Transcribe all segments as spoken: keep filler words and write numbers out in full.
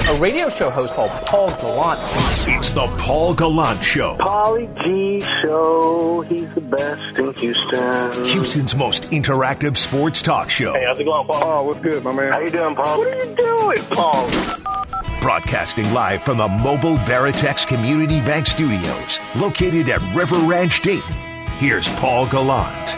a radio show host called Paul Gallant. It's the Paul Gallant Show. Paulie G Show. He's the best in Houston. Houston's most interactive sports talk show. Hey, how's it going, Paul? Oh, what's good, my man? How you doing, Paul? What are you doing, Paul? Broadcasting live from the mobile Veritex Community Bank Studios, located at River Ranch, Dayton. Here's Paul Gallant.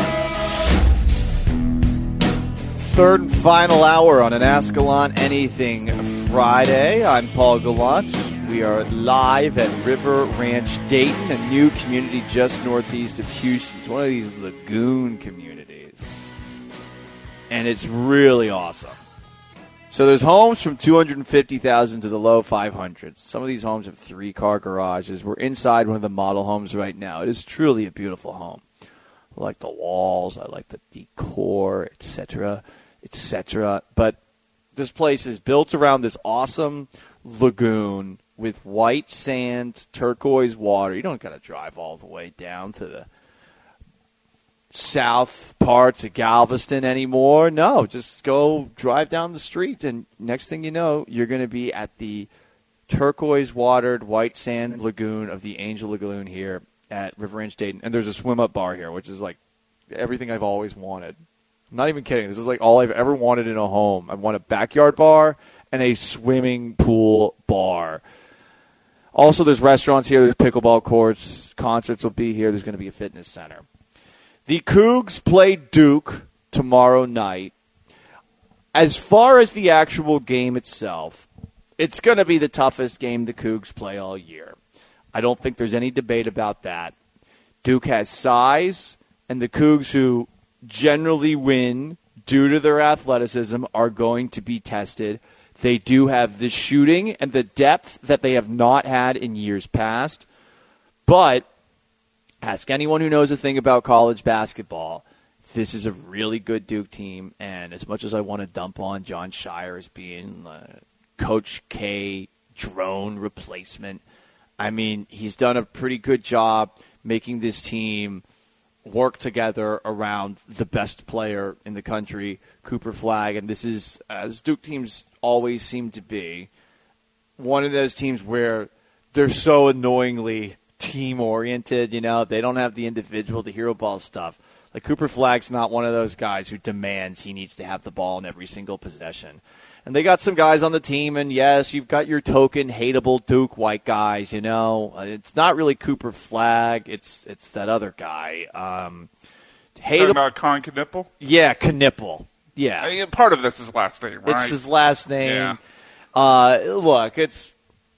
Third and final hour on an Ask Gallant Anything Friday. I'm Paul Gallant. We are live at River Ranch, Dayton, a new community just northeast of Houston. It's one of these lagoon communities. And it's really awesome. So there's homes from two hundred fifty thousand dollars to the low five hundreds. Some of these homes have three-car garages. We're inside one of the model homes right now. It is truly a beautiful home. I like the walls. I like the decor, et cetera, et cetera. But this place is built around this awesome lagoon with white sand, turquoise water. You don't got to drive all the way down to the south parts of Galveston anymore. No, just go drive down the street, and next thing you know, you're going to be at the turquoise-watered white sand lagoon of the Angel Lagoon here at River Ranch, Dayton. And there's a swim-up bar here, which is like everything I've always wanted. I'm not even kidding. This is like all I've ever wanted in a home. I want a backyard bar and a swimming pool bar. Also, there's restaurants here. There's pickleball courts. Concerts will be here. There's going to be a fitness center. The Cougs play Duke tomorrow night. As far as the actual game itself, it's going to be the toughest game the Cougs play all year. I don't think there's any debate about that. Duke has size, and the Cougs, who generally win due to their athleticism, are going to be tested. They do have the shooting and the depth that they have not had in years past. But ask anyone who knows a thing about college basketball. This is a really good Duke team, and as much as I want to dump on John Shire as being uh, Coach K drone replacement, I mean, he's done a pretty good job making this team work together around the best player in the country, Cooper Flagg, and this is, as Duke teams always seem to be, one of those teams where they're so annoyingly team-oriented, you know. They don't have the individual, the hero ball stuff. Like, Cooper Flagg's not one of those guys who demands he needs to have the ball in every single possession. And they got some guys on the team, and yes, you've got your token, hateable Duke white guys, you know. It's not really Cooper Flagg. It's it's that other guy. Um, Talking about Con Knipple? Yeah, Knipple. Yeah. I mean, part of that's his last name, right? It's his last name. Yeah. Uh, look, it's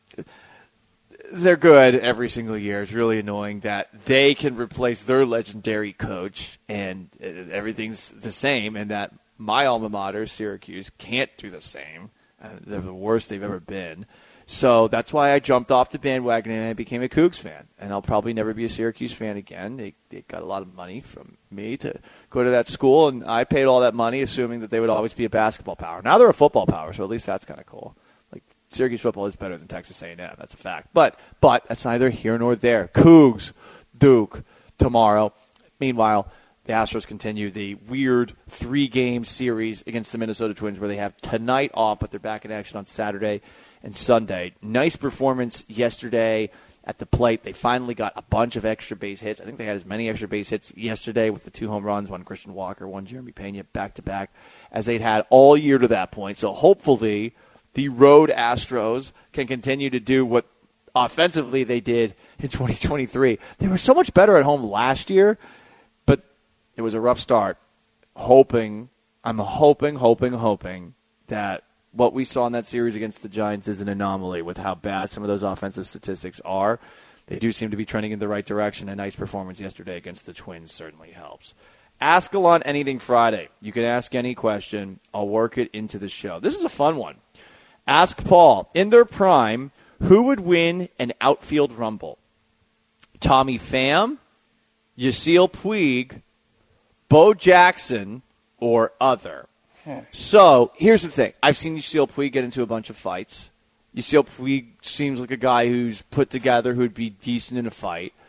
they're good every single year. It's really annoying that they can replace their legendary coach and everything's the same, and that my alma mater, Syracuse, can't do the same. Uh, they're the worst they've ever been. So that's why I jumped off the bandwagon and I became a Cougs fan. And I'll probably never be a Syracuse fan again. They, they got a lot of money from me to go to that school, and I paid all that money assuming that they would always be a basketball power. Now they're a football power, so at least that's kind of cool. Like, Syracuse football is better than Texas A and M. That's a fact. But but that's neither here nor there. Cougs, Duke, tomorrow. Meanwhile, the Astros continue the weird three-game series against the Minnesota Twins where they have tonight off, but they're back in action on Saturday and Sunday. Nice performance yesterday at the plate. They finally got a bunch of extra base hits. I think they had as many extra base hits yesterday with the two home runs, one Christian Walker, one Jeremy Pena, back-to-back, as they'd had all year to that point. So hopefully the road Astros can continue to do what offensively they did in twenty twenty-three. They were so much better at home last year, but it was a rough start. Hoping, I'm hoping, hoping, hoping that what we saw in that series against the Giants is an anomaly with how bad some of those offensive statistics are. They do seem to be trending in the right direction. A nice performance yesterday against the Twins certainly helps. Ask Gallant Anything Friday. You can ask any question. I'll work it into the show. This is a fun one. Ask Paul, in their prime, who would win an outfield rumble? Tommy Pham, Yasiel Puig, Bo Jackson, or other? Hmm. So, here's the thing. I've seen Yasiel Puig get into a bunch of fights. Yasiel Puig seems like a guy who's put together who'd be decent in a fight.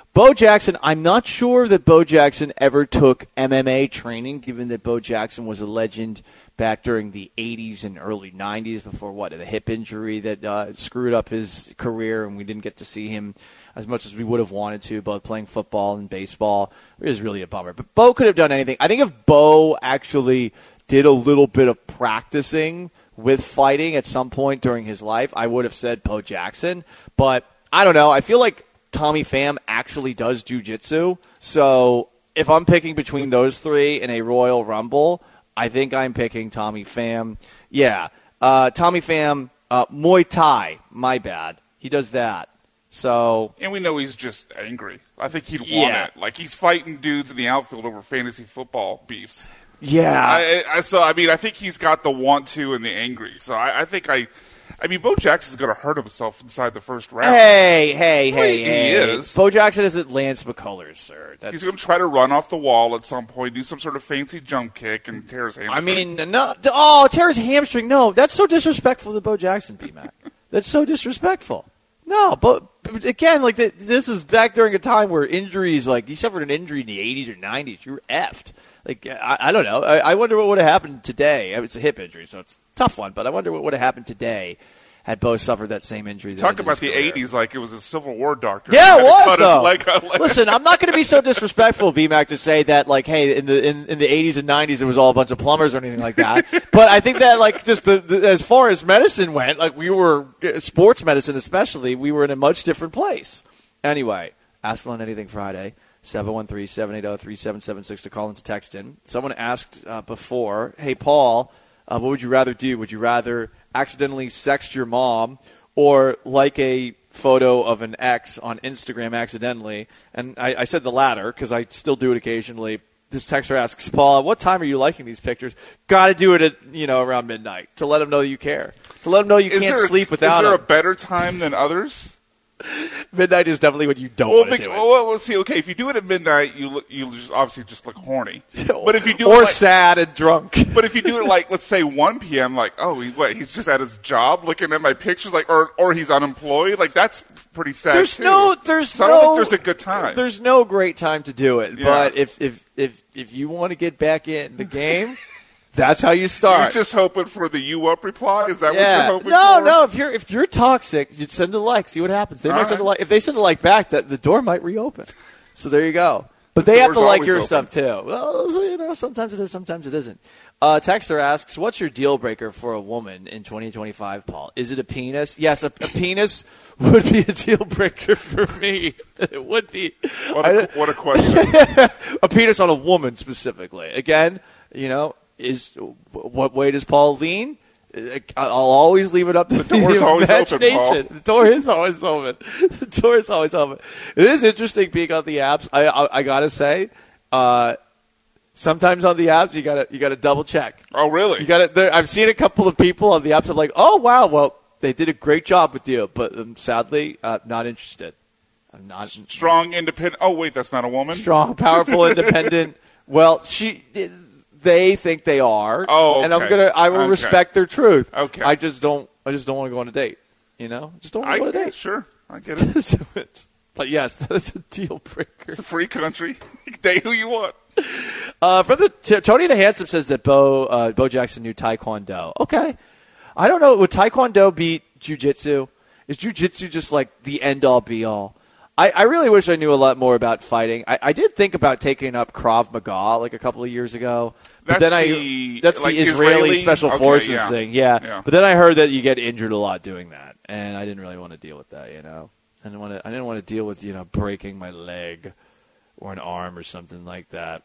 Bo Jackson, I'm not sure that Bo Jackson ever took M M A training, given that Bo Jackson was a legend back during the eighties and early nineties before, what, the hip injury that uh, screwed up his career, and we didn't get to see him as much as we would have wanted to, both playing football and baseball. It was really a bummer. But Bo could have done anything. I think if Bo actually did a little bit of practicing with fighting at some point during his life, I would have said Bo Jackson. But I don't know. I feel like Tommy Pham actually does jiu-jitsu. So if I'm picking between those three in a Royal Rumble, I think I'm picking Tommy Pham. Yeah. Uh, Tommy Pham, uh, Muay Thai. My bad. He does that. So, and we know he's just angry. I think he'd want Yeah. it. Like, he's fighting dudes in the outfield over fantasy football beefs. yeah. I, I, so, I mean, I think he's got the want to and the angry. So, I, I think I, I mean, Bo Jackson's going to hurt himself inside the first round. Hey, hey, hey, He hey. is. Bo Jackson isn't Lance McCullers, sir. That's, He's going to try to run off the wall at some point, do some sort of fancy jump kick, and tear his hamstring. I mean, no. Oh, tear his hamstring. No, that's so disrespectful to Bo Jackson, B-Mac. That's so disrespectful. No, but, but again, like the, this is back during a time where injuries, like you suffered an injury in the eighties or nineties, you were effed. Like I, I don't know. I, I wonder what would have happened today. It's a hip injury, so it's a tough one. But I wonder what would have happened today had Bo suffered that same injury. That Talk ended about his the career. eighties like it was a Civil War doctor. Yeah, He it had to was cut his though. leg out. Listen, I'm not going to be so disrespectful, B-Mac, to say that like, hey, in the in, in the eighties and nineties, it was all a bunch of plumbers or anything like that. But I think that like just the, the, as far as medicine went, like we were sports medicine, especially, we were in a much different place. Anyway, Ask Alon Anything Friday. seven one three, seven eight zero, three seven seven six to call and to text in. Someone asked uh, before, hey, Paul, uh, what would you rather do? Would you rather accidentally sext your mom or like a photo of an ex on Instagram accidentally? And I, I said the latter because I still do it occasionally. This texter asks, Paul, what time are you liking these pictures? Got to do it at, you know, around midnight to let them know you care. To let them know you Is can't there, sleep without Is there them. a better time than others? Midnight is definitely when you don't Well, want to bec- do it. well, well, see, okay, if you do it at midnight, you look, you just obviously just look horny. But if you do or it like, sad and drunk. but if you do it like, let's say one p.m., like, oh, he, what, he's just at his job looking at my pictures, like, or or he's unemployed, like that's pretty sad. There's too. no, there's so no, I don't think there's a good time. There's no great time to do it. Yeah. But if if if if you want to get back in the game, that's how you You're start. just hoping for the you up reply. Is that yeah. what you're hoping no, for? no. If you're if you're toxic, you send a like. See what happens. They might All send a right. like. If they send a like back, that the door might reopen. So there you go. But they have to door's like always your open. stuff too. Well, so, you know, sometimes it is, sometimes it isn't. Uh, Texter asks, "What's your deal breaker for a woman in twenty twenty-five, Paul? Is it a penis? Yes, a, a penis would be a deal breaker for me. It would be. What I- a, what a question. a penis on a woman specifically. Again, you know, is what way does Paul lean? I'll always leave it up to the, door's the always open, imagination. Paul. The door is always open. The door is always open. It is interesting being on the apps. I I, I gotta say, uh, sometimes on the apps you gotta you gotta double check. Oh, really? You gotta. I've seen a couple of people on the apps. I'm like, oh wow, well they did a great job with you, but um, sadly, uh, not interested. I'm not Strong, independent. Oh, wait, that's not a woman? strong, powerful, independent. Well, she, they think they are. Oh, and I'm okay. gonna, I will Okay. respect their truth. Okay. I just don't, I just don't want to go on a date. You know, just don't want I to go on a get date. it, sure. I get it. So it's- but yes, that is a deal breaker. It's a free country. You can date who you want. Uh, from the t- Tony the Handsome says that Bo, uh, Bo Jackson knew Taekwondo. Okay, I don't know. Would Taekwondo beat Jiu-Jitsu? Is Jiu-Jitsu just like the end-all, be-all? I, I really wish I knew a lot more about fighting. I, I did think about taking up Krav Maga like a couple of years ago. But That's then I, the- that's like the Israeli, Israeli? Special Okay, Forces yeah. thing, yeah. Yeah. But then I heard that you get injured a lot doing that, and I didn't really want to deal with that. You know, I didn't want to. I didn't want to deal with you know breaking my leg or an arm or something like that.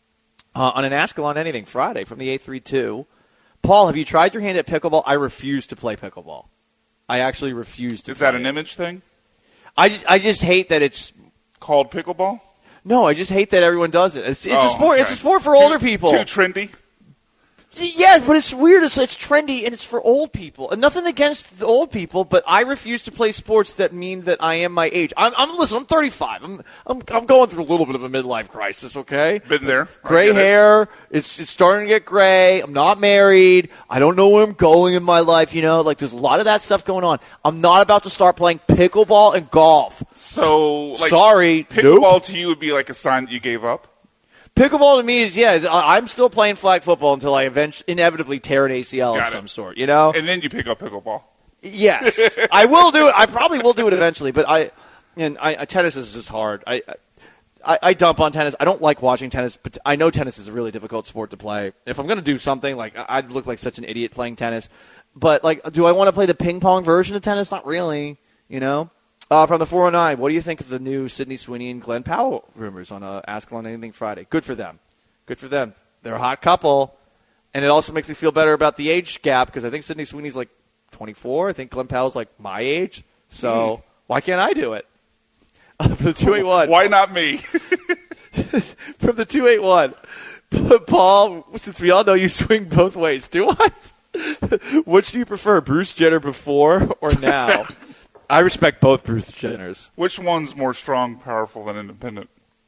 Uh, on an Ask Alon Anything Friday from the eight three two, Paul, have you tried your hand at pickleball? I refuse to play pickleball. I actually refuse to. Is that play an it. image thing? I just, I just hate that it's. Called pickleball? No, I just hate that everyone does it. It's, it's Oh, a sport. okay. It's a sport for Too- older people. Too trendy? Yes, but it's weird. It's, it's trendy, and it's for old people. And nothing against the old people, but I refuse to play sports that mean that I am my age. I'm, I'm listen. I'm thirty-five. I'm, I'm I'm going through a little bit of a midlife crisis. Okay, been there. Gray hair. It. It's it's starting to get gray. I'm not married. I don't know where I'm going in my life. You know, like there's a lot of that stuff going on. I'm not about to start playing pickleball and golf. So, like, sorry, pickleball nope. to you would be like a sign that you gave up. Pickleball to me is, yeah, is, I'm still playing flag football until I eventually, inevitably tear an A C L Got of it. some sort, you know? And then you pick up pickleball. Yes. I will do it. I probably will do it eventually, but I, and I, tennis is just hard. I, I, I dump on tennis. I don't like watching tennis, but I know tennis is a really difficult sport to play. If I'm going to do something, like, I'd look like such an idiot playing tennis. But, like, do I want to play the ping pong version of tennis? Not really, you know? Uh, from the four oh nine, what do you think of the new Sydney Sweeney and Glenn Powell rumors on uh, Ask on Anything Friday? Good for them. Good for them. They're a hot couple. And it also makes me feel better about the age gap because I think Sydney Sweeney's like twenty-four. I think Glenn Powell's like my age. So mm. why can't I do it? Uh, from the two eight one. Why not me? From the two eight one. Paul, since we all know you swing both ways, do I? Which do you prefer, Bruce Jenner before or now? I respect both Bruce Jenners. Which one's more strong, powerful, and independent?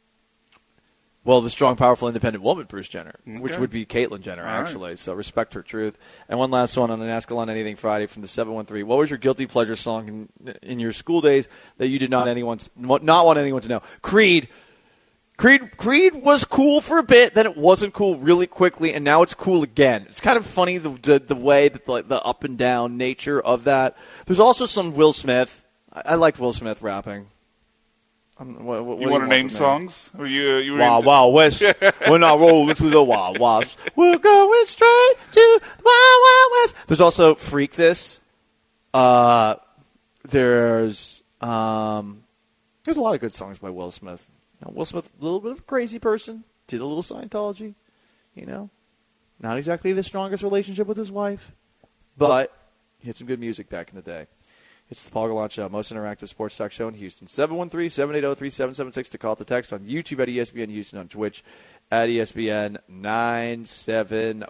Well, the strong, powerful, independent woman, Bruce Jenner, okay. which would be Caitlyn Jenner, All actually. Right. So respect her truth. And one last one on an Ask Alon Anything Friday from the seven one three. What was your guilty pleasure song in, in your school days that you did not anyone not want anyone to know? Creed. Creed Creed was cool for a bit, then it wasn't cool really quickly, and now it's cool again. It's kind of funny the the, the way that the, the up and down nature of that. There's also some Will Smith. I, I liked Will Smith rapping. Um, what, what you want to name songs? Or you, you wow, wow, West. We're not rolling through the Wild West. We're going straight to the Wild Wild West. There's also Freak This. Uh, there's um, there's a lot of good songs by Will Smith. Now, Will Smith, a little bit of a crazy person, did a little Scientology, you know. Not exactly the strongest relationship with his wife, but he had some good music back in the day. It's the Paul Gallant Show, most interactive sports talk show in Houston. seven one three, seven eight zero, three seven seven six to call to text on YouTube at E S P N Houston, on Twitch at E S P N nine seven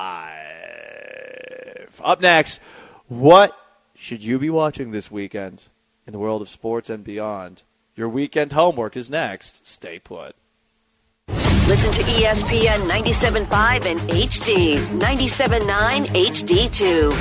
five. Up next, what should you be watching this weekend in the world of sports and beyond? Your weekend homework is next. Stay put. Listen to E S P N ninety-seven point five and H D, ninety-seven point nine H D two.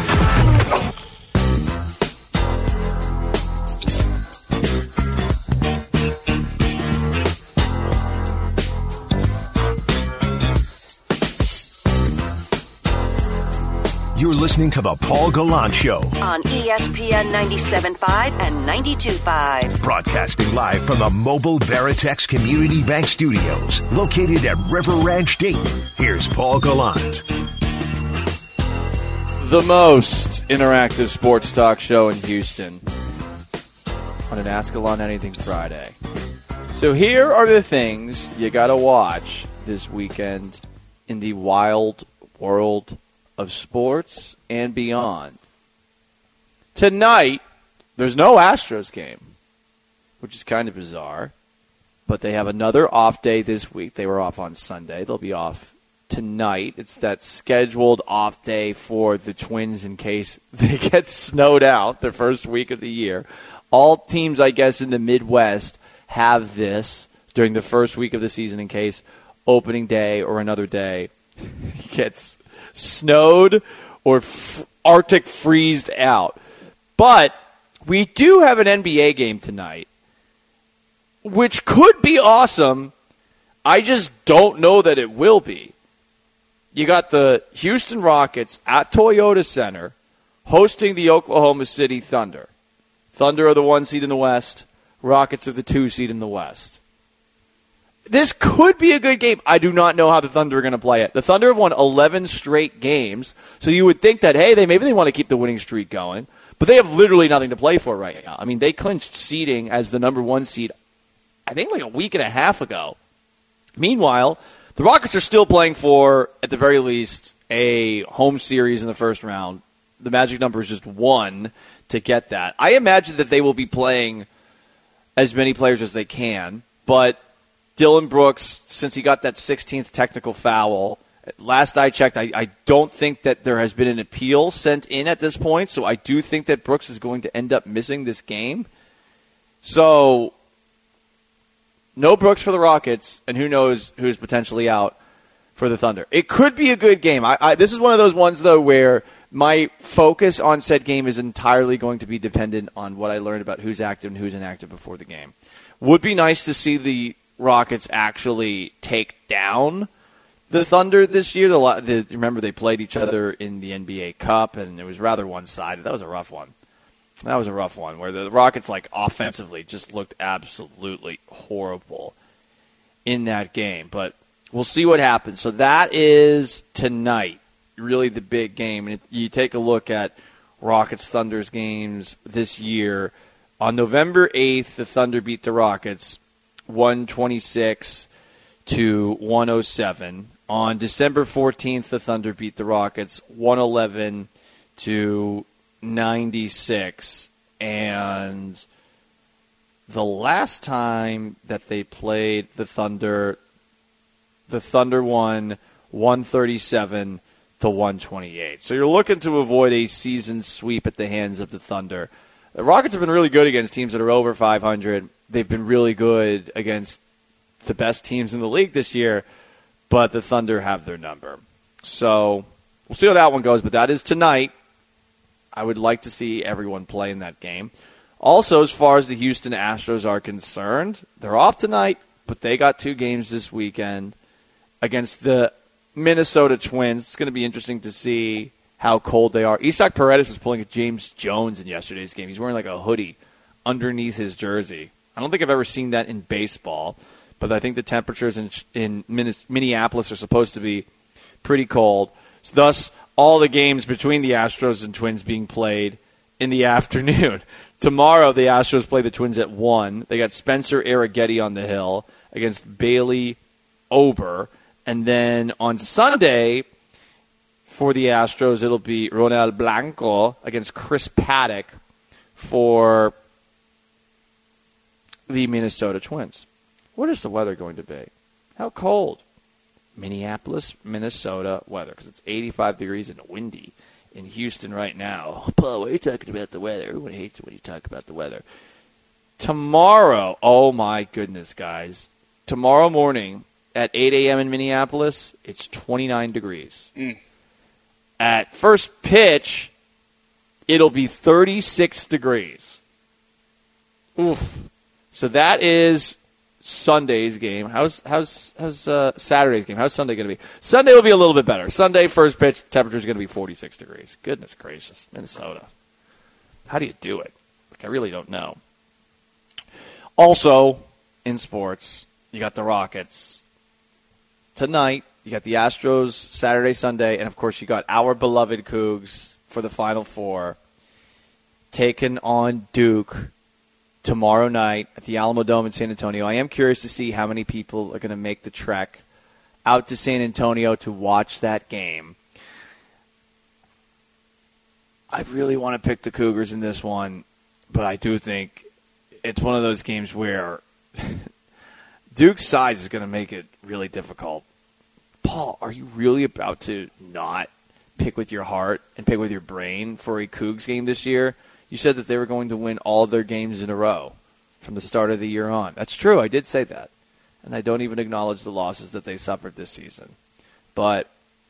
You're listening to The Paul Gallant Show on E S P N ninety-seven point five and ninety-two point five. Broadcasting live from the Mobile Veritex Community Bank Studios, located at River Ranch, Dayton. Here's Paul Gallant. The most interactive sports talk show in Houston on an Ask Alon Anything Friday. So here are the things you got to watch this weekend in the wild world of sports and beyond. Tonight, there's no Astros game, which is kind of bizarre, but they have another off day this week. They were off on Sunday. They'll be off tonight. It's that scheduled off day for the Twins in case they get snowed out their first week of the year. All teams, I guess, in the Midwest have this during the first week of the season in case opening day or another day gets snowed or f- Arctic freezed out. But we do have an N B A game tonight, which could be awesome. I just don't know that it will be. You got the Houston Rockets at Toyota Center hosting the Oklahoma City Thunder. Thunder are the one seed in the West. Rockets are the two seed in the West. This could be a good game. I do not know how the Thunder are going to play it. The Thunder have won eleven straight games, so you would think that, hey, they maybe they want to keep the winning streak going, but they have literally nothing to play for right now. I mean, they clinched seeding as the number one seed, I think like a week and a half ago. Meanwhile, the Rockets are still playing for, at the very least, a home series in the first round. The magic number is just one to get that. I imagine that they will be playing as many players as they can, but Dylan Brooks, since he got that sixteenth technical foul Last I checked, I, I don't think that there has been an appeal sent in at this point, so I do think that Brooks is going to end up missing this game. So, no Brooks for the Rockets, and who knows who's potentially out for the Thunder. It could be a good game. I, I, this is one of those ones, though, where my focus on said game is entirely going to be dependent on what I learned about who's active and who's inactive before the game. Would be nice to see the Rockets actually take down the Thunder this year. The, the, remember, they played each other in the N B A Cup, and it was rather one-sided. That was a rough one. That was a rough one, where the Rockets, like, offensively just looked absolutely horrible in that game. But we'll see what happens. So that is tonight, really the big game. And you take a look at Rockets-Thunders games this year. On November eighth, the Thunder beat the Rockets one twenty-six to one oh seven. On December fourteenth, the Thunder beat the Rockets one eleven to ninety-six. And the last time that they played the Thunder, the Thunder won one thirty-seven to one twenty-eight. So you're looking to avoid a season sweep at the hands of the Thunder. The Rockets have been really good against teams that are over five hundred. They've been really good against the best teams in the league this year, but the Thunder have their number. So we'll see how that one goes, but that is tonight. I would like to see everyone play in that game. Also, as far as the Houston Astros are concerned, they're off tonight, but they got two games this weekend against the Minnesota Twins. It's going to be interesting to see how cold they are. Isaac Paredes was pulling a James Jones in yesterday's game. He's wearing like a hoodie underneath his jersey. I don't think I've ever seen that in baseball, but I think the temperatures in in Minneapolis are supposed to be pretty cold. So thus, all the games between the Astros and Twins being played in the afternoon. Tomorrow, the Astros play the Twins at one. They got Spencer Arrighetti on the hill against Bailey Ober. And then on Sunday, for the Astros, it'll be Ronel Blanco against Chris Paddock for the Minnesota Twins. What is the weather going to be? How cold? Minneapolis, Minnesota weather, because it's eighty-five degrees and windy in Houston right now. Paul, why are you talking about the weather? Everyone hates it when you talk about the weather. Tomorrow, oh my goodness, guys. Tomorrow morning at eight a.m. in Minneapolis, it's twenty-nine degrees. Mm. At first pitch, it'll be thirty-six degrees. Oof. So that is Sunday's game. How's how's how's uh, Saturday's game? How's Sunday going to be? Sunday will be a little bit better. Sunday, first pitch, temperature is going to be forty-six degrees. Goodness gracious, Minnesota. How do you do it? Like, I really don't know. Also, in sports, you got the Rockets. Tonight, you got the Astros Saturday, Sunday, and, of course, you got our beloved Cougs for the Final Four taking on Duke tomorrow night at the Alamo Dome in San Antonio. I am curious to see how many people are going to make the trek out to San Antonio to watch that game. I really want to pick the Cougars in this one, but I do think it's one of those games where Duke's size is going to make it really difficult. Paul, are you really about to not pick with your heart and pick with your brain for a Cougs game this year? You said that they were going to win all their games in a row from the start of the year on. That's true. I did say that. And I don't even acknowledge the losses that they suffered this season. But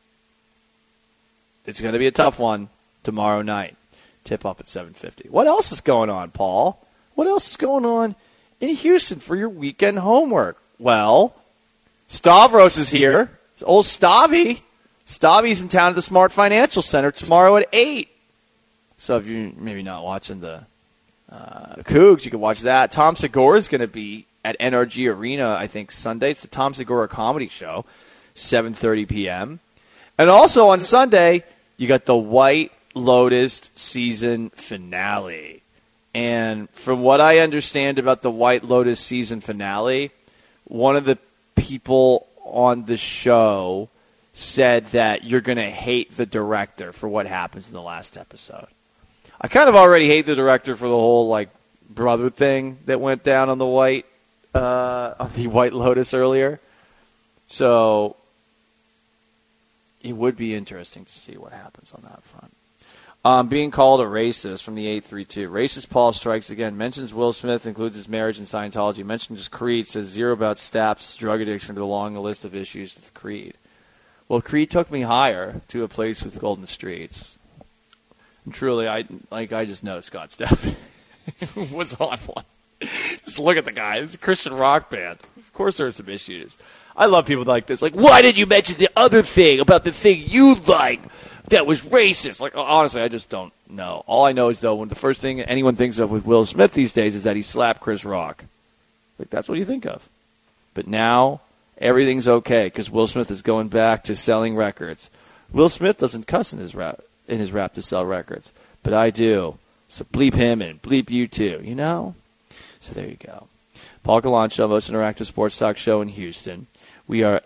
it's going to be a tough one tomorrow night. Tip up at seven fifty. What else is going on, Paul? What else is going on in Houston for your weekend homework? Well, Stavros is here. It's old Stavy. Stavy's in town at the Smart Financial Center tomorrow at eight. So if you're maybe not watching the uh, Cougs, you can watch that. Tom Segura is going to be at N R G Arena, I think, Sunday. It's the Tom Segura Comedy Show, seven thirty p.m. And also on Sunday, you got the White Lotus season finale. And from what I understand about the White Lotus season finale, one of the people on the show said that you're going to hate the director for what happens in the last episode. I kind of already hate the director for the whole like brother thing that went down on the White uh, on the White Lotus earlier. So it would be interesting to see what happens on that front. Um, being called a racist from the eight three two. Racist Paul strikes again. Mentions Will Smith, includes his marriage and Scientology. Mentions Creed, says zero about Stapp's drug addiction to the long list of issues with Creed. Well, Creed took me higher to a place with golden streets. And truly, I like I just know Scott Stapp was on one. Just look at the guy. It's a Christian rock band. Of course there are some issues. I love people like this. Like, why didn't you mention the other thing about the thing you like that was racist? Like, honestly, I just don't know. All I know is, though, when the first thing anyone thinks of with Will Smith these days is that he slapped Chris Rock. Like, that's what you think of. But now everything's okay because Will Smith is going back to selling records. Will Smith doesn't cuss in his rap, in his rap to sell records, but I do. So bleep him and bleep you too, you know? So there you go. Paul Gallant Show, most interactive sports talk show in Houston. We are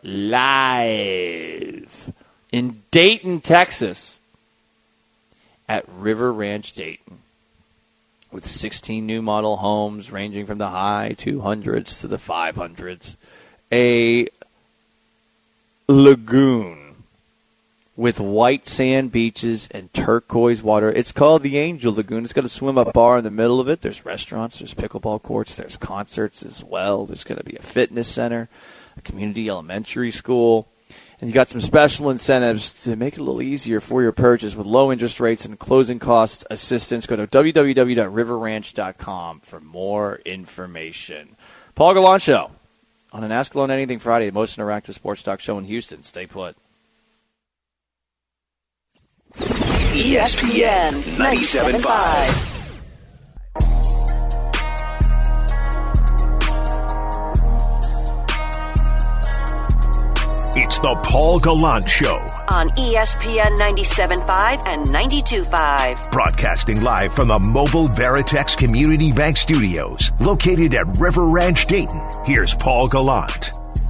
live in Dayton, Texas at River Ranch Dayton with sixteen new model homes ranging from the high two hundreds to the five hundreds. A lagoon with white sand beaches and turquoise water. It's called the Angel Lagoon. It's got a swim-up bar in the middle of it. There's restaurants. There's pickleball courts. There's concerts as well. There's going to be a fitness center, a community elementary school. And you got some special incentives to make it a little easier for your purchase with low interest rates and closing costs assistance. Go to w w w dot river ranch dot com for more information. Paul Gallant Show on an Ask Alone Anything Friday, the most interactive sports talk show in Houston. Stay put. E S P N ninety-seven point five. It's the Paul Gallant Show On E S P N ninety-seven point five and ninety-two point five. Broadcasting live from the Mobile Veritex Community Bank Studios, located at River Ranch, Dayton. Here's Paul Gallant.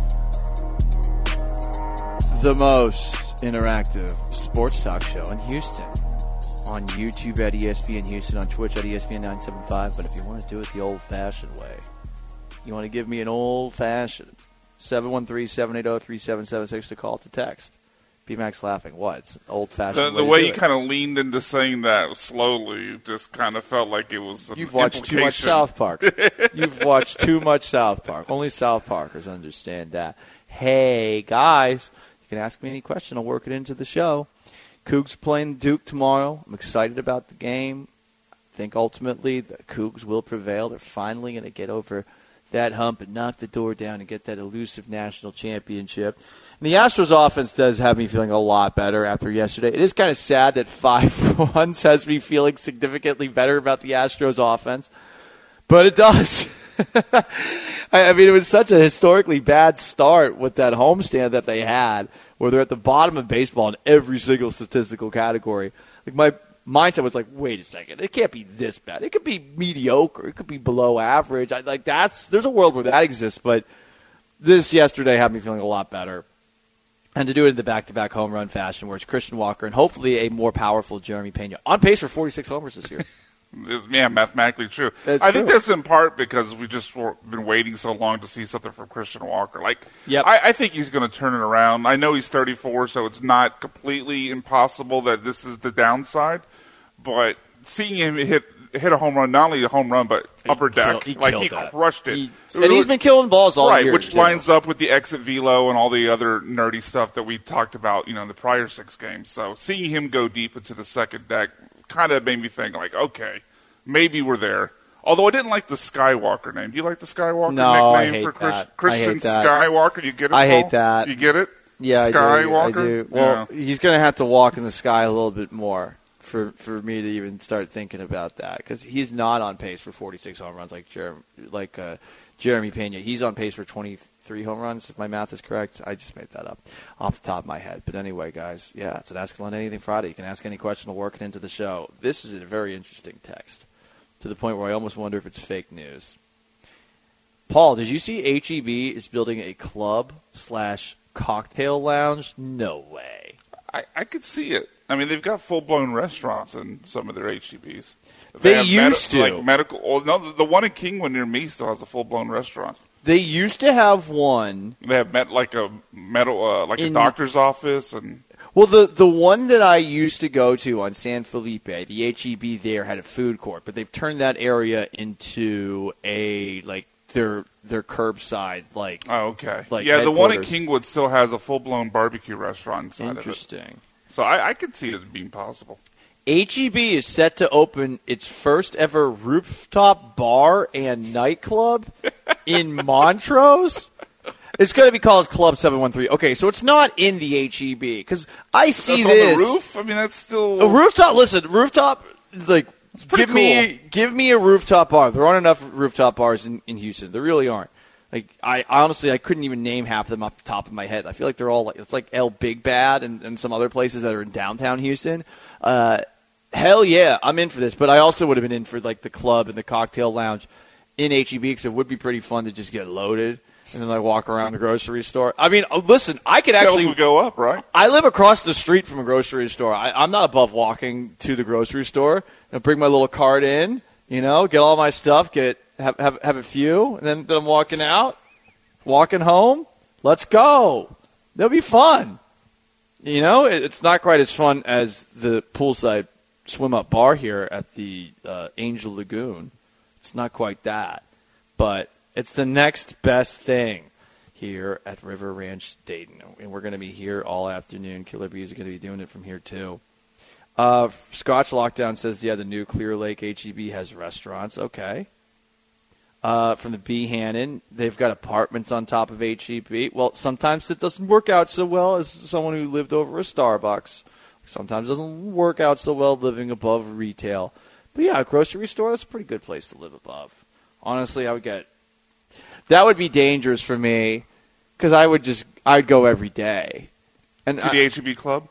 The most interactive sports talk show in Houston. On YouTube at E S P N Houston, on Twitch at E S P N nine seventy-five. But if you want to do it the old-fashioned way, you want to give me an old-fashioned seven one three, seven eight zero, three seven seven six to call to text. B-Mac's laughing. What? It's old-fashioned The, way the way to you kind of leaned into saying that slowly just kind of felt like it was an You've watched too much implication. South Park. You've watched too much South Park. Only South Parkers understand that. Hey, guys, you can ask me any question. I'll work it into the show. Cougs playing Duke tomorrow. I'm excited about the game. I think ultimately the Cougs will prevail. They're finally going to get over that hump and knock the door down and get that elusive national championship. And the Astros offense does have me feeling a lot better after yesterday. It is kind of sad that five runs has me feeling significantly better about the Astros offense, but it does. I mean, it was such a historically bad start with that homestand that they had, where they're at the bottom of baseball in every single statistical category. Like, my mindset was like, wait a second, it can't be this bad. It could be mediocre. It could be below average. I, like that's there's a world where that exists, but this yesterday had me feeling a lot better. And to do it in the back-to-back home run fashion, where it's Christian Walker and hopefully a more powerful Jeremy Pena, on pace for forty-six homers this year. Yeah, mathematically true. That's I true. think that's in part because we just were, been waiting so long to see something from Christian Walker. Like, Yep. I, I think he's going to turn it around. I know he's thirty-four, so it's not completely impossible that this is the downside. But seeing him hit hit a home run, not only a home run, but upper deck, killed- he like killed he that. crushed it. He- and he's been killing balls all right, year, which too. lines up with the exit velo and all the other nerdy stuff that we talked about, you know, in the prior six games. So seeing him go deep into the second deck kind of made me think, like, okay, maybe we're there. Although I didn't like the Skywalker name. Do you like the Skywalker No, I nickname hate for Chris, that. I Christian hate that. Skywalker? Do you get it? I hate Paul? that. You get it? Yeah, I do. Skywalker? I do. Well, Yeah. he's going to have to walk in the sky a little bit more for, for me to even start thinking about that, because he's not on pace for forty-six home runs like Jer- like uh, Jeremy Pena. He's on pace for twenty-three home runs, if my math is correct. I just made that up off the top of my head. But anyway, guys, yeah, it's an Ask on Anything Friday. You can ask any question. We'll work it into the show. This is a very interesting text, to the point where I almost wonder if it's fake news. Paul, did you see H E B is building a club slash cocktail lounge? No way. I, I could see it. I mean, they've got full-blown restaurants in some of their H E Bs. They have used to. Like medical. Oh, no, the, the one in Kingwood near me still has a full-blown restaurant. They used to have one. They have met like a metal, uh, like In- a doctor's office, and Well, the, the one that I used to go to on San Felipe, the H E B there had a food court, but they've turned that area into a like their their curbside like. Oh, okay. Like yeah, the one at headquarters. Kingwood still has a full blown barbecue restaurant inside of it. Interesting. So I, I could see it being possible. H E B is set to open its first ever rooftop bar and nightclub in Montrose. It's going to be called Club seven one three. Okay, so it's not in the H E B because I see That's this on the roof. I mean, that's still a rooftop. Listen, rooftop. Like, pretty give me give me a rooftop bar. There aren't enough rooftop bars in, in Houston. There really aren't. Like, I honestly, I couldn't even name half of them off the top of my head. I feel like they're all like it's like El Big Bad and, and some other places that are in downtown Houston. Uh, hell yeah, I'm in for this. But I also would have been in for like the club and the cocktail lounge in H E B because it would be pretty fun to just get loaded. And then I walk around the grocery store. I mean, listen, I could sales actually would go up, right? I live across the street from a grocery store. I, I'm not above walking to the grocery store and bring my little cart in, you know, get all my stuff, get have have, have a few, and then, then I'm walking out, walking home. Let's go. That'll be fun. You know, it, it's not quite as fun as the poolside swim up bar here at the uh, Angel Lagoon. It's not quite that, but it's the next best thing here at River Ranch Dayton. And we're going to be here all afternoon. Killer Bees are going to be doing it from here, too. Uh, Scotch Lockdown says, yeah, the new Clear Lake H E B has restaurants. Okay. Uh, from the B. Hannon, they've got apartments on top of H E B. Well, sometimes it doesn't work out so well as someone who lived over a Starbucks. Sometimes it doesn't work out so well living above retail. But, yeah, a grocery store, that's a pretty good place to live above. Honestly, I would get... That would be dangerous for me because I would just I'd go every day. And to the I, H E B club?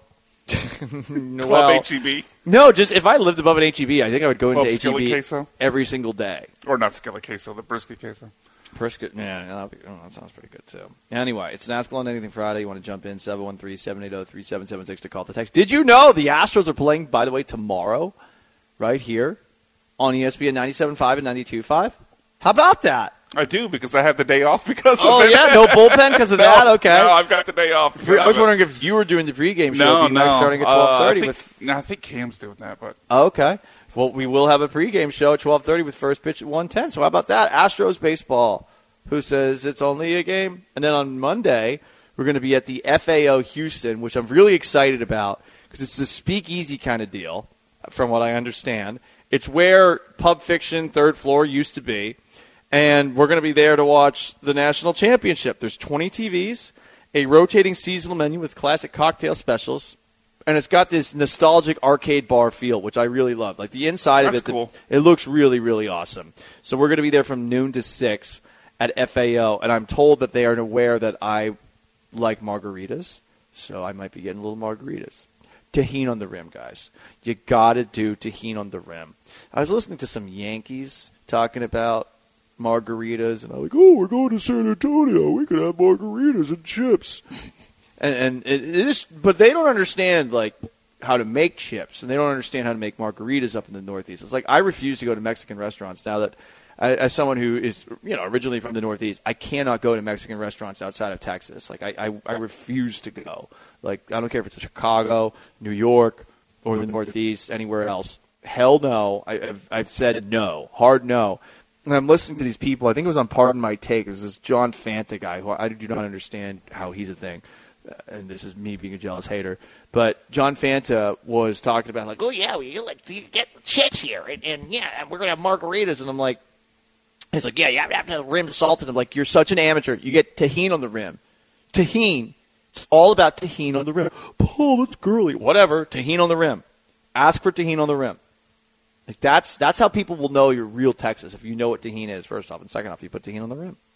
Club well, H E B? No, just if I lived above an H E B, I think I would go Club into H E B queso? every single day. Or not Skillet Queso, the Brisket Queso. Brisket, yeah, that'd be, oh, that sounds pretty good too. Anyway, it's an Ask Below Anything Friday. You want to jump in, seven one three, seven eight zero, three seven seven six to call the text. Did you know the Astros are playing, by the way, tomorrow right here on E S P N ninety-seven point five and ninety-two point five? How about that? I do, because I have the day off because oh, of it. Oh, yeah? No bullpen because of no, that? Okay. No, I've got the day off. I was wondering if you were doing the pregame show. No, no. no. Starting at twelve thirty. Uh, I, with... think, no, I think Cam's doing that. But oh, okay. Well, we will have a pregame show at twelve thirty with first pitch at one ten. So how about that? Astros baseball. Who says it's only a game? And then on Monday, we're going to be at the F A O Houston, which I'm really excited about because it's a speakeasy kind of deal, from what I understand. It's where Pub Fiction third floor used to be. And we're going to be there to watch the national championship. There's twenty T Vs, a rotating seasonal menu with classic cocktail specials, and it's got this nostalgic arcade bar feel, which I really love. Like the inside That's of it, cool. it looks really, really awesome. So we're going to be there from noon to six at F A O, and I'm told that they are aware that I like margaritas, so I might be getting a little margaritas. Tajin on the rim, guys. You got to do Tajin on the rim. I was listening to some Yankees talking about margaritas, and I'm like, oh, we're going to San Antonio. We could have margaritas and chips. and and it, it is, but they don't understand like how to make chips, and they don't understand how to make margaritas up in the Northeast. It's like I refuse to go to Mexican restaurants now that, as someone who is you know originally from the Northeast, I cannot go to Mexican restaurants outside of Texas. Like I, I, I refuse to go. Like I don't care if it's Chicago, New York, or the Northeast, anywhere else. Hell no. I, I've, I've said no, hard no. And I'm listening to these people. I think it was on Pardon My Take. It was this John Fanta guy who I do not understand how he's a thing. And this is me being a jealous hater. But John Fanta was talking about, like, oh, yeah, we like to get chips here. And, and yeah, and we're going to have margaritas. And I'm like, he's like, yeah, you have to have the rim salted. I'm like, you're such an amateur. You get Tajin on the rim. Tajin. It's all about Tajin on the rim. Paul, that's girly. Whatever. Tajin on the rim. Ask for Tajin on the rim. Like that's that's how people will know you're real Texas, if you know what Tajin is, first off. And second off, you put Tajin on the rim.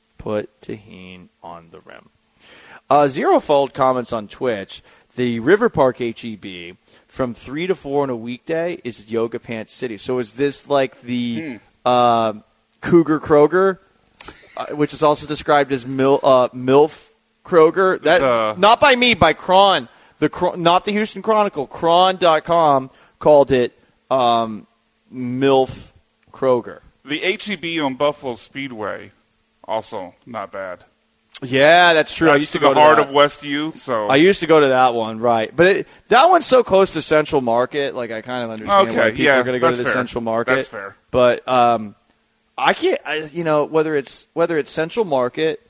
Put Tajin on the rim. Uh, Zerofold comments on Twitch, the River Park H E B from three to four on a weekday is Yoga Pants City. So is this like the hmm. uh, Cougar Kroger, uh, which is also described as Mil, uh, MILF Kroger? That uh. Not by me, by Cron. The Not the Houston Chronicle. Cron dot com called it Um, MILF Kroger. The H E B on Buffalo Speedway, also not bad. Yeah, that's true. That's I used to, to go the to heart that. of West U. So I used to go to that one, right? But it, that one's so close to Central Market. Like I kind of understand Okay, why people yeah, are going to go to that's the fair. Central Market. That's fair. But um, I can't. I, you know, whether it's whether it's Central Market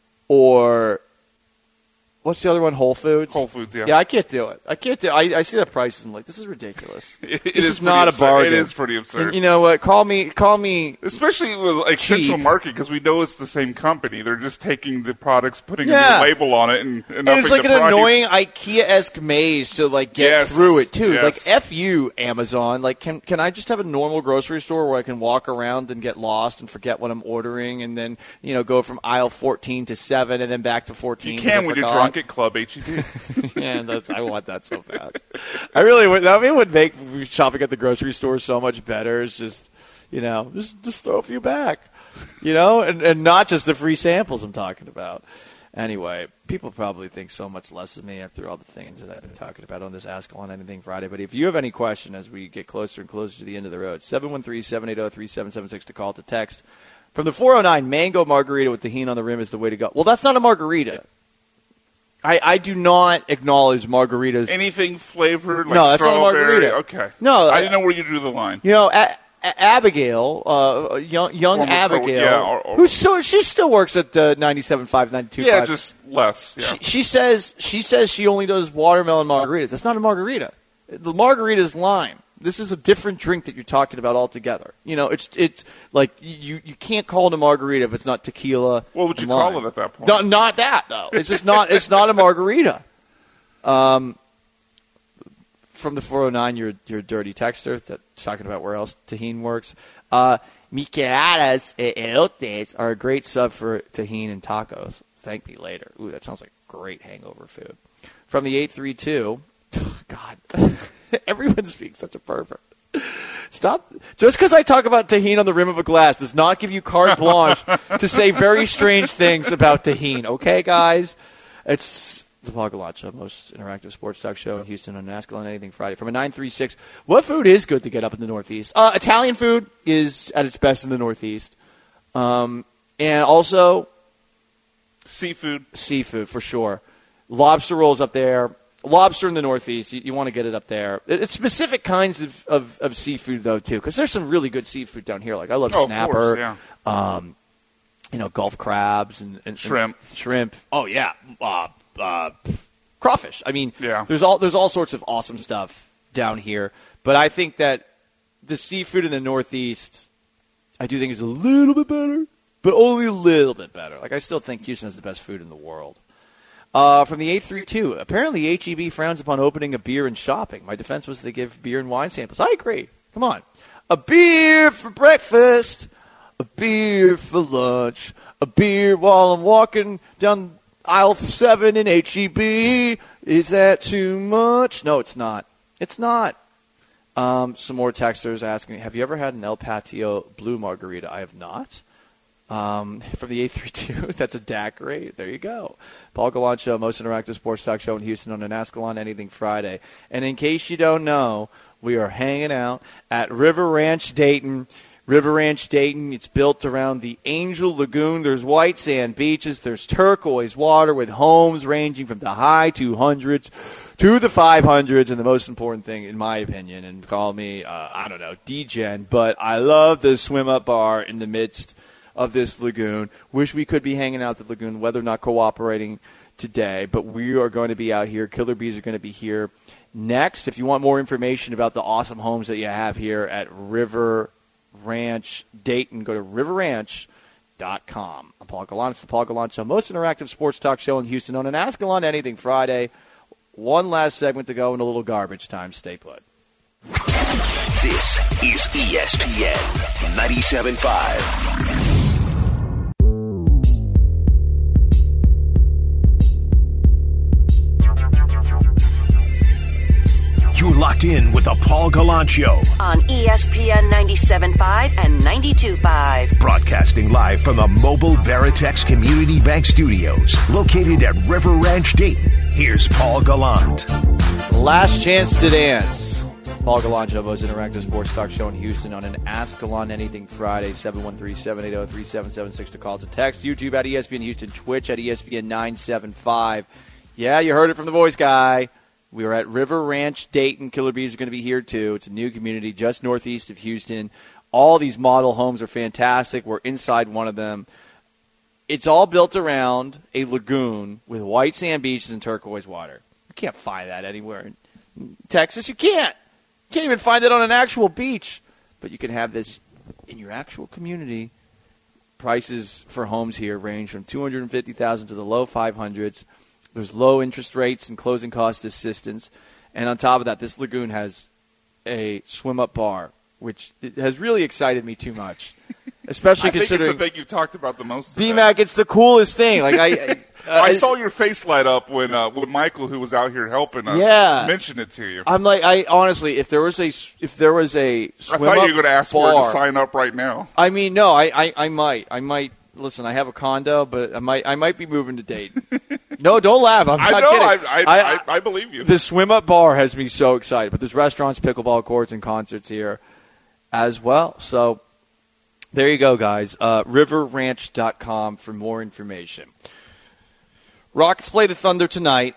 or what's the other one? Whole Foods. Whole Foods, yeah. Yeah, I can't do it. I can't do. I, I see that price and I'm like, this is ridiculous. It- it this is is not pretty a bargain. absurd. It is pretty absurd. And you know what? Call me. Call me. Especially with like Cheap. Central Market, because we know it's the same company. They're just taking the products, putting Yeah. a new label on it, and, and, And it's upping like the an price. annoying IKEA-esque maze to like get Yes, through it too. yes. Like F you, Amazon. Like, can can I just have a normal grocery store where I can walk around and get lost and forget what I'm ordering, and then you know go from aisle fourteen to seven and then back to fourteen? You can I when you're forgot? drunk at Club H E B. Yeah, that's, I want that so bad. I really would. That would make shopping at the grocery store so much better. It's just, you know, just just throw a few back, you know, and and not just the free samples I'm talking about. Anyway, people probably think so much less of me after all the things that I've been talking about on this Ask Alon Anything Friday. But if you have any question as we get closer and closer to the end of the road, seven one three, seven eight zero, three seven seven six to call, to text. From the four oh nine, mango margarita with tahini on the rim is the way to go. Well, that's not a margarita. I, I do not acknowledge margaritas. Anything flavored like No, that's not a strawberry? margarita. Okay. No, I I- didn't know where you drew the line. You know, a- a- Abigail, uh, young, young Former co- Abigail, yeah, or- or- who's so, she still works at uh, ninety-seven point five, ninety-two point Yeah, five. just less. Yeah. She, she says she says she only does watermelon margaritas. That's not a margarita. The margarita is lime. This is a different drink that you're talking about altogether. You know, it's it's like you you can't call it a margarita if it's not tequila. What would you and call lime. it at that point? No, not that though. It's just not. It's not a margarita. Um, from the four oh nine, you're you're a dirty texter that's talking about where else tahini works. Uh, Micheladas e elotes are a great sub for tahini and tacos. Thank me later. Ooh, that sounds like great hangover food. From the eight three two, God, everyone's being such a pervert. Stop. Just because I talk about tahini on the rim of a glass does not give you carte blanche to say very strange things about tahini. Okay, guys? It's the Paul Galaccio, most interactive sports talk show in Houston on Ask Alon Anything Friday. From a nine three six, what food is good to get up in the Northeast? Uh, Italian food is at its best in the Northeast. Um, and also Seafood. seafood, for sure. Lobster rolls up there. Lobster in the Northeast, you, you want to get it up there. It, it's specific kinds of, of, of seafood, though, too, because there's some really good seafood down here. Like, I love Oh, of snapper. course, yeah. Um, you know, Gulf crabs and, and Shrimp. and shrimp. Oh yeah, uh, uh, crawfish. I mean, Yeah. there's all there's all sorts of awesome stuff down here. But I think that the seafood in the Northeast, I do think is a little bit better, but only a little bit better. Like I still think Houston has the best food in the world. Uh, from the eight three two, apparently H E B frowns upon opening a beer and shopping. My defense was they give beer and wine samples. I agree. Come on, a beer for breakfast. A beer for lunch, a beer while I'm walking down aisle seven in H E B. Is that too much? No, it's not. It's not. Um, some more texters asking, have you ever had an El Patio blue margarita? I have not. Um, from the eight three two, that's a daiquiri. There you go. Paul Gallant Show, most interactive sports talk show in Houston on an Ask Alon Anything Friday. And in case you don't know, we are hanging out at River Ranch Dayton. River Ranch Dayton, it's built around the Angel Lagoon. There's white sand beaches. There's turquoise water with homes ranging from the high two hundreds to the five hundreds. And the most important thing, in my opinion, and call me, uh, I don't know, D-Gen, but I love the swim-up bar in the midst of this lagoon. Wish we could be hanging out at the lagoon. Weather not cooperating today, but we are going to be out here. Killer Bees are going to be here next. If you want more information about the awesome homes that you have here at River Ranch Dayton, go to river ranch dot com. I'm Paul Gallant. It's the Paul Gallant Show, most interactive sports talk show in Houston on an Ask Alon Anything Friday. One last segment to go and a little garbage time. Stay put. This is E S P N ninety-seven point five. You're locked in with the Paul Gallant Show. On E S P N ninety-seven point five and ninety-two point five. Broadcasting live from the Mobile Veritex Community Bank Studios, located at River Ranch Dayton. Here's Paul Gallant. Last chance to dance. Paul Gallant, Jomo's Interactive Sports Talk Show in Houston on an Ask Gallant Anything Friday, seven one three, seven eight zero, three seven seven six to call to text. YouTube at E S P N Houston, Twitch at E S P N nine seven five. Yeah, you heard it from the voice guy. We are at River Ranch, Dayton. Killer Bees are going to be here, too. It's a new community just northeast of Houston. All these model homes are fantastic. We're inside one of them. It's all built around a lagoon with white sand beaches and turquoise water. You can't find that anywhere in Texas. You can't. You can't even find it on an actual beach. But you can have this in your actual community. Prices for homes here range from two hundred fifty thousand dollars to the low five hundreds. There's low interest rates and closing cost assistance. And on top of that, this lagoon has a swim-up bar, which has really excited me too much. Especially I think considering it's the thing you've talked about the most. B Mac, it's the coolest thing. Like I, uh, I saw your face light up when uh, when Michael, who was out here helping us, yeah. mentioned it to you. I'm like, I honestly, if there was a if there was a swim I thought up you were going to ask bar, where to sign up right now. I mean, no, I, I, I might, I might. Listen, I have a condo, but I might, I might be moving to Dayton. No, don't laugh. I'm I not know. kidding. I, I, I, I believe you. The swim up bar has me so excited, but there's restaurants, pickleball courts, and concerts here as well. So. There you go, guys. Uh, river ranch dot com for more information. Rockets play the Thunder tonight.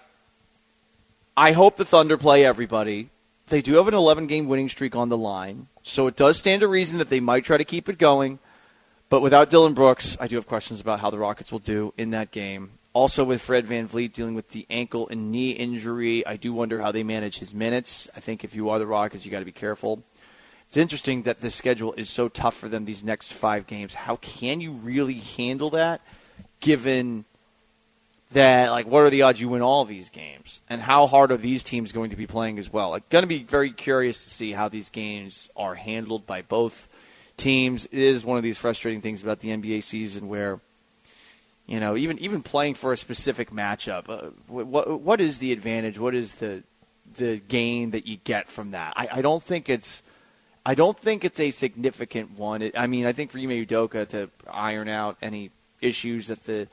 I hope the Thunder play everybody. They do have an eleven-game winning streak on the line, so it does stand to reason that they might try to keep it going. But without Dylan Brooks, I do have questions about how the Rockets will do in that game. Also with Fred VanVleet dealing with the ankle and knee injury, I do wonder how they manage his minutes. I think if you are the Rockets, you got to be careful. It's interesting that the schedule is so tough for them these next five games. How can you really handle that, given that, like, what are the odds you win all of these games? And how hard are these teams going to be playing as well? Like, going to be very curious to see how these games are handled by both teams. It is one of these frustrating things about the N B A season where, you know, even even playing for a specific matchup, uh, what what is the advantage? What is the the gain that you get from that? I, I don't think it's I don't think it's a significant one. It, I mean, I think for Ime Udoka to iron out any issues that the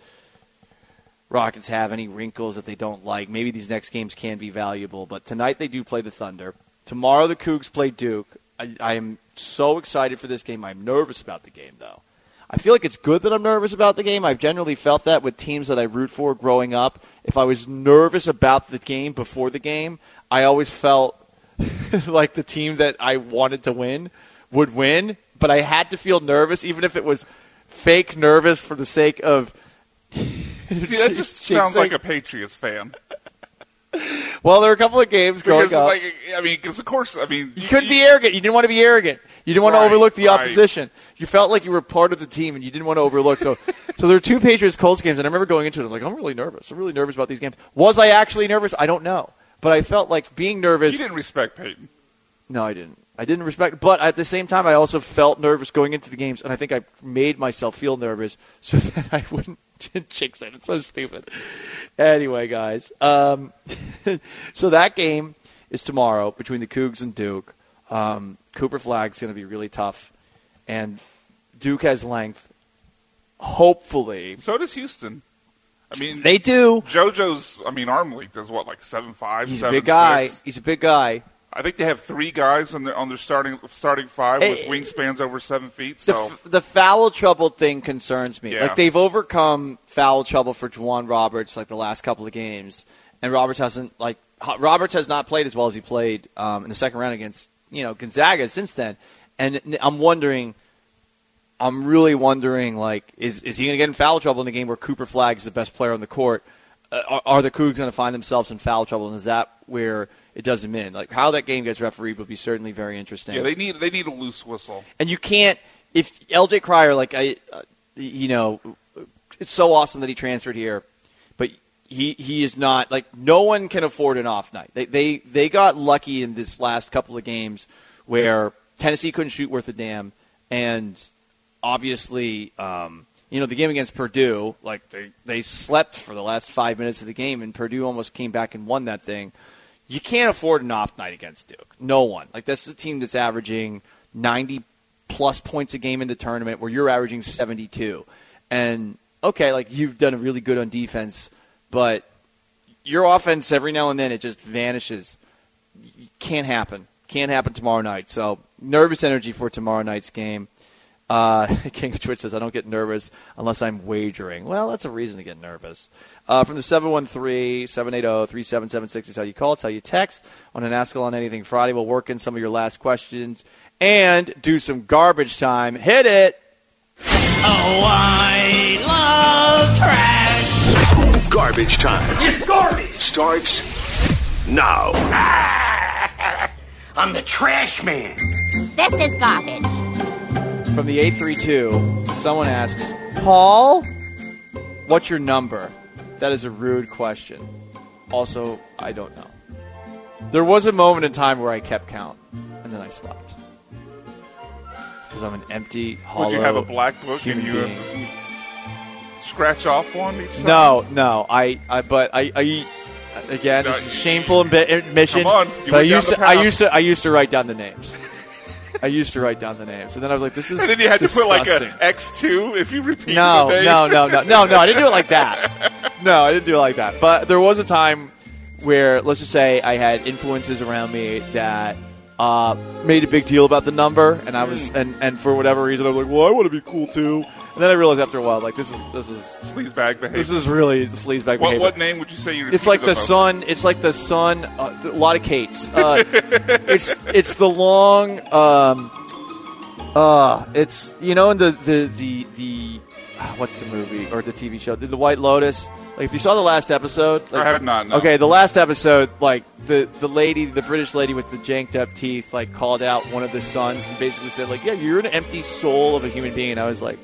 Rockets have, any wrinkles that they don't like, maybe these next games can be valuable. But tonight they do play the Thunder. Tomorrow the Cougs play Duke. I, I am so excited for this game. I'm nervous about the game, though. I feel like it's good that I'm nervous about the game. I've generally felt that with teams that I root for growing up. If I was nervous about the game before the game, I always felt like the team that I wanted to win would win, but I had to feel nervous, even if it was fake nervous for the sake of. See, that just sounds like a Patriots fan. Well, there are a couple of games because, going up. like, I mean, because of course, I mean, you, you couldn't be arrogant. You didn't want to be arrogant. You didn't want right, to overlook the right. opposition. You felt like you were part of the team, and you didn't want to overlook. So, so there were two Patriots Colts games, and I remember going into it. I'm like, I'm really nervous. I'm really nervous about these games. Was I actually nervous? I don't know. But I felt like being nervous. You didn't respect Peyton. No, I didn't. I didn't respect. But at the same time, I also felt nervous going into the games, and I think I made myself feel nervous so that I wouldn't jinx it. It's so stupid. Anyway, guys. Um, so that game is tomorrow between the Cougs and Duke. Um, Cooper Flag's going to be really tough, and Duke has length. Hopefully. So does Houston. I mean, they do. JoJo's, I mean, arm length is what, like seven five, He's seven a big guy. six? He's a big guy. I think they have three guys on their on their starting starting five with Hey, wingspans over seven feet. The, So f- the foul trouble thing concerns me. Yeah. Like, they've overcome foul trouble for Juwan Roberts like the last couple of games, and Roberts hasn't like Roberts has not played as well as he played um, in the second round against you know Gonzaga since then. And I'm wondering, I'm really wondering, like, is is he going to get in foul trouble in a game where Cooper Flag is the best player on the court? Uh, are, are the Cougs going to find themselves in foul trouble, and is that where it does them in? Like, how that game gets refereed would be certainly very interesting. yeah, they need they need a loose whistle. And you can't, if L J Cryer, like, I, uh, you know, it's so awesome that he transferred here, but he he is not, like, no one can afford an off night. They they they got lucky in this last couple of games where Tennessee couldn't shoot worth a damn, and obviously, um, you know, the game against Purdue, like, they, they slept for the last five minutes of the game, and Purdue almost came back and won that thing. You can't afford an off night against Duke. No one. Like, this is a team that's averaging ninety-plus points a game in the tournament where you're averaging seventy-two. And, okay, like, you've done really good on defense, but your offense, every now and then, it just vanishes. Can't happen. Can't happen tomorrow night. So nervous energy for tomorrow night's game. Uh, King of Twitch says, I don't get nervous unless I'm wagering. Well, that's a reason to get nervous. Uh, from the seven one three, seven eight zero, three seven seven six is how you call. It's how you text. On an Ask on Anything Friday, we'll work in some of your last questions and do some garbage time. Hit it! Oh, I love trash. Garbage time. It's garbage. Starts now. I'm the trash man. This is garbage. From the eight three two, someone asks, Paul, what's your number? That is a rude question. Also, I don't know. There was a moment in time where I kept count, and then I stopped. Because I'm an empty, hollow Would you have a black book and you being. uh, scratch off one each time? No, no. I, I but I, I again, No, this is you- shameful admi- admission. Come on, you but I went down used the to, I path. used to, I used to write down the names. I used to write down the names, and then I was like, "This is." And then you had to put like disgusting. a X two if you repeat No, the name. no, no, no, no, no. I didn't do it like that. No, I didn't do it like that. But there was a time where, let's just say, I had influences around me that uh, made a big deal about the number, and I was, and, and for whatever reason, I was like, "Well, I want to be cool too." And then I realized after a while, like, this is this is Sleazebag behavior. this is really the sleazebag what, behavior. what name would you say you It's like the repeated most? sun. It's like the sun. Uh, a lot of Kates. Uh, it's it's the long. Um, uh, it's you know in the the the the uh, what's the movie or the T V show? The, the White Lotus. Like if you saw the last episode, like, I have not, no. Okay, the last episode, like the the lady, the British lady with the janked up teeth, like called out one of the sons and basically said, like, "Yeah, you're an empty soul of a human being." And I was like,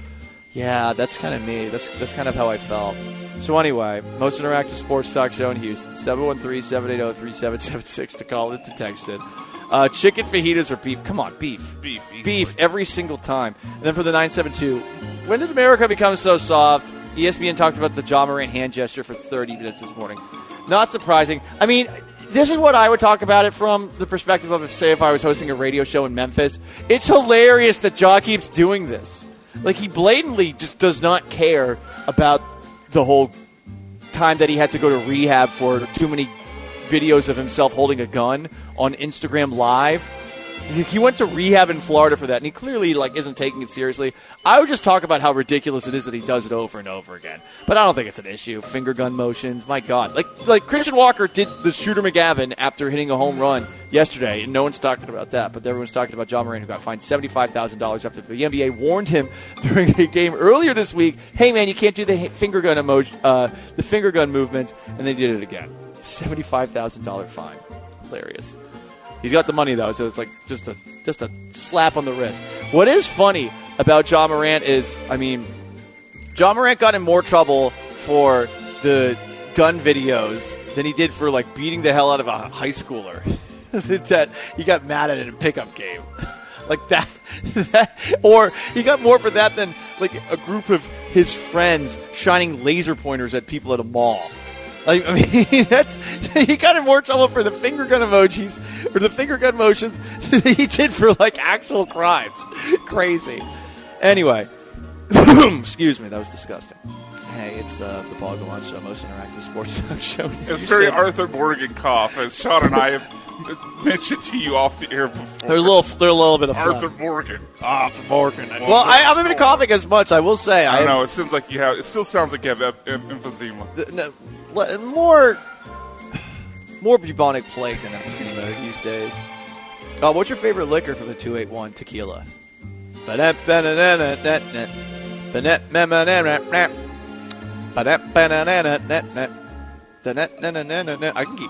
yeah, that's kind of me. That's that's kind of how I felt. So anyway, most interactive sports talk show in Houston, seven one three, seven eight zero, three seven seven six to call it, to text it. Uh, chicken fajitas or beef? Come on, beef. Beef, easily. Beef every single time. And then for the nine seven two, when did America become so soft? E S P N talked about the John Morant hand gesture for thirty minutes this morning. Not surprising. I mean, this is what I would talk about it from the perspective of, if, say, if I was hosting a radio show in Memphis. It's hilarious that Ja keeps doing this. Like, he blatantly just does not care about the whole time that he had to go to rehab for too many videos of himself holding a gun on Instagram Live. He went to rehab in Florida for that, and he clearly like isn't taking it seriously. I would just talk about how ridiculous it is that he does it over and over again. But I don't think it's an issue. Finger gun motions, my God. Like like Christian Walker did the Shooter McGavin after hitting a home run yesterday, and no one's talking about that. But everyone's talking about John Morant, who got fined seventy-five thousand dollars after the N B A warned him during a game earlier this week, hey, man, you can't do the finger gun emoji, uh, the finger gun movement, and they did it again. seventy-five thousand dollars fine. Hilarious. He's got the money, though, so it's like just a just a slap on the wrist. What is funny about John Morant is, I mean, John Morant got in more trouble for the gun videos than he did for, like, beating the hell out of a high schooler. That he got mad at it in a pickup game. Like that, that. Or he got more for that than, like, a group of his friends shining laser pointers at people at a mall. Like, I mean, that's he got in more trouble for the finger gun emojis or the finger gun motions than he did for, like, actual crimes. Crazy. Anyway, excuse me, that was disgusting. Hey, it's uh, the Paul Gallant Show, most interactive sports talk show. It's very Arthur Morgan cough, as Sean and I have mentioned to you off the air before. They're a little, they're a little bit of fun. Arthur Morgan. Arthur Morgan. Well, I, I haven't been coughing as much. I will say. I don't I know. It seems like you have. It still sounds like you have em- em- emphysema. The, no, le- more, more bubonic plague than emphysema these days. Uh, what's your favorite liquor from the two eight one tequila? I can keep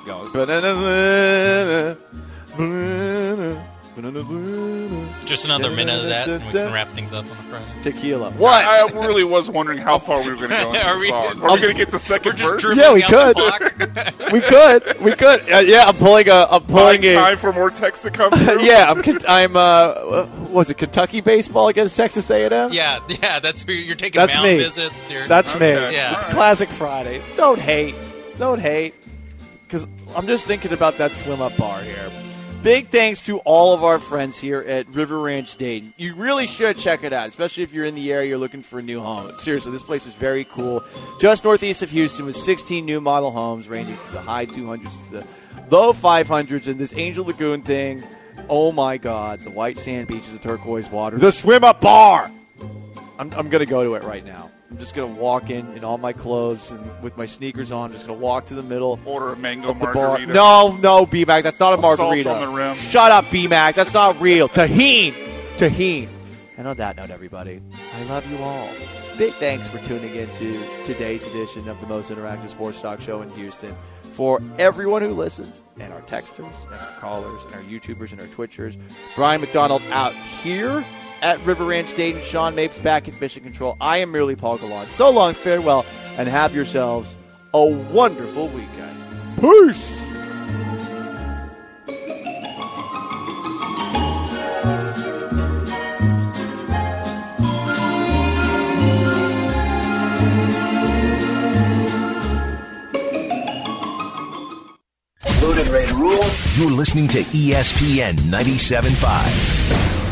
going. Just another minute of that, and we can wrap things up on the Friday. Tequila. What? I, I really was wondering how far we were going to go into Are the we- song. are Are we we- going to get the second We're just verse? dribbling Yeah, we out could. the clock. we could. We could. Uh, yeah, I'm pulling a. I'm pulling Buying a. time for more text to come through? yeah, I'm. Con- I'm. Uh, was it Kentucky baseball against Texas A and M? Yeah, yeah, that's who you're taking That's mound me. visits. You're, That's me. Okay. Yeah. It's Classic Friday. Don't hate. Don't hate. Because I'm just thinking about that swim up bar here. Big thanks to all of our friends here at River Ranch Dayton. You really should check it out, especially if you're in the area, you're looking for a new home. Seriously, this place is very cool. Just northeast of Houston with sixteen new model homes ranging from the high two hundreds to the low five hundreds. And this Angel Lagoon thing, oh my God, the white sand beaches, the turquoise water, the swim-up bar. I'm, I'm going to go to it right now. I'm just going to walk in in all my clothes and with my sneakers on. I'm just going to walk to the middle. Order a mango of the margarita. Bar. No, no, B-Mac. That's not a margarita. Salt on the rim. Shut up, B-Mac. That's not real. Tahine. Tahine. And on that note, everybody, I love you all. Big thanks for tuning in to today's edition of the most interactive sports talk show in Houston. For everyone who listened, and our texters, and our callers, and our YouTubers, and our Twitchers, Brian McDonald out here at River Ranch Dayton, Sean Mapes back in Mission Control. I am merely Paul Gallant. So long, farewell, and have yourselves a wonderful weekend. Peace! Loaded, ready to rule. You're listening to E S P N ninety-seven point five.